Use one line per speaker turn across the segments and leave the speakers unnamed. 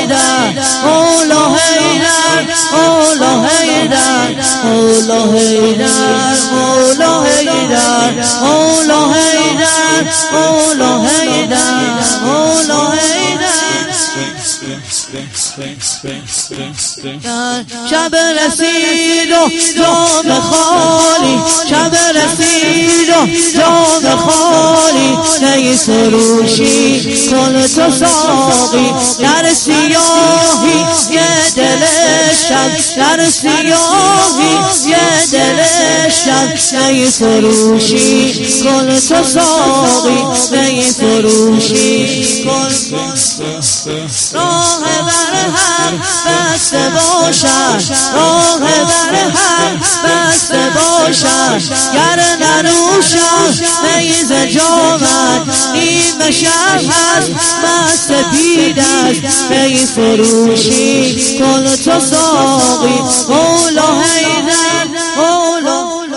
حیدر مولا حیدر مولا حیدر مولا حیدر مولا حیدر مولا حیدر مولا حیدر مولا حیدر شب رسید و جام خالی شب رسید و جام خالی نی فروشی کن تو ساقی در سیاهی یه دل شب در سیاهی یه دل شب نی فروشی کن تو ساقی نی فروشی کن راه بر هم بسته باشد راه بر هم بسته باشد گر ننوشم میز جامت نیم شب هست مست پید است می فروشی کن تو ساقی مولا حیدر مولا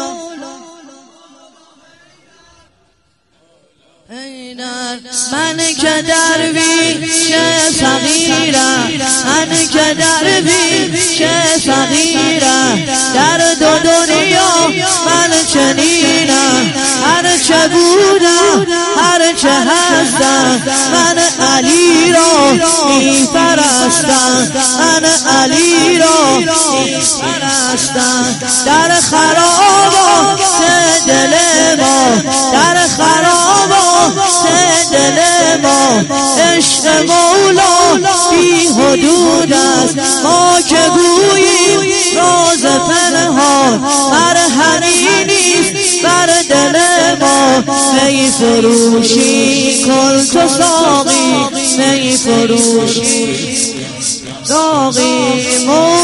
من که درویش فقیرم من که درویش فقیرم در دو دنیا من چنینم هر چه بودم هر چه هستم من علی را می‌پرستم من علی را می‌پرستم در خرابات دل ما در خرابات دل ما عشق مولا بی حدود است ما که گوییم راز پنهان مرهمی نیست بر دل ما می فروشی کن تو ساقی می فروشی ساقی